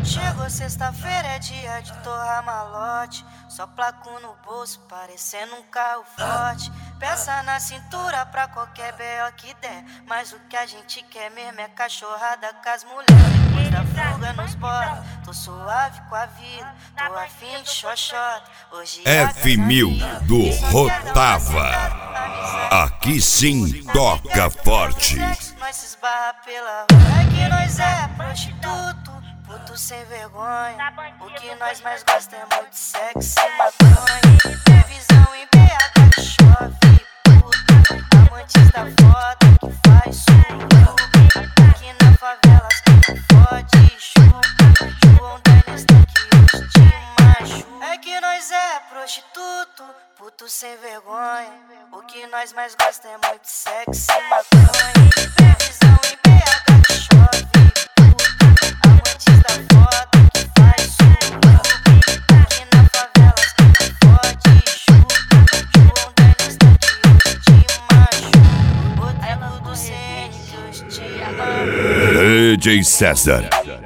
Chegou sexta-feira, é dia de torrar malote. Só placo no bolso, parecendo um carro forte. Peça na cintura pra qualquer B.O. que der. Mas o que a gente quer mesmo é cachorrada com as mulheres. Depois da fuga nos bora, tô suave com a vida. Tô afim de xoxota. Hoje F1000 do Rotava. Aqui sim toca forte. Nós se esbarra pela rua. É que nós é prostituto, puto sem vergonha. O que nós mais gosta é muito sexo e maconha. Previsão em BH que chove, puta. Amantes da foto que faz suco. Aqui na favela as que fode e chupa. João da Nesta que hoje te machuca. É que nós é prostituto, puto sem vergonha. O que nós mais gosta é muito sexo e maconha. Previsão em BH que chove, puta. Amantes da foto que faz suco. Aqui na favela as que fode e chupa. João da Nesta que hoje te machuca. Boteco do CN que hoje te ama. DJ César.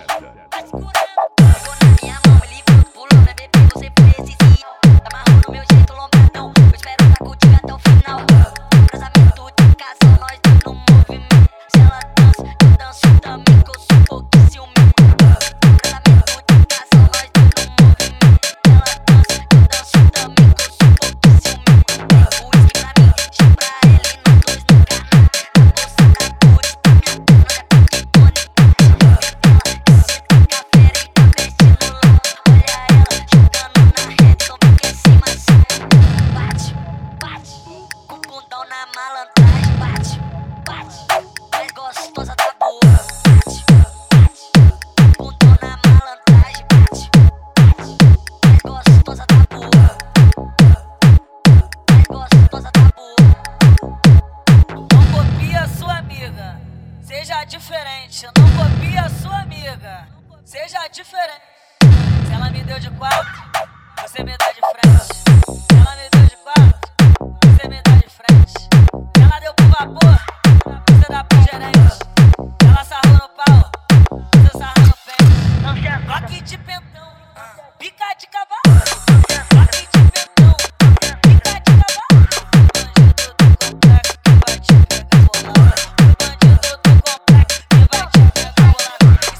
Seja diferente, não copie a sua amiga. Seja diferente. Se ela me deu de 4, você me dá de frente. Se ela me deu de 4, você me dá de frente. Se ela deu pro vapor, você dá pro gerente. Se ela sarrou no pau, você sarra no pé. Rock de pentão, pica de cavalo. Rock de pentão, pica de cavalo. Bandido do complexo que vai te pegar bolado. Bandido do complexo que vai te pegar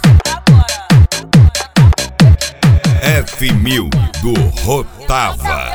bolado. Isso agora. F1000 do Rotava.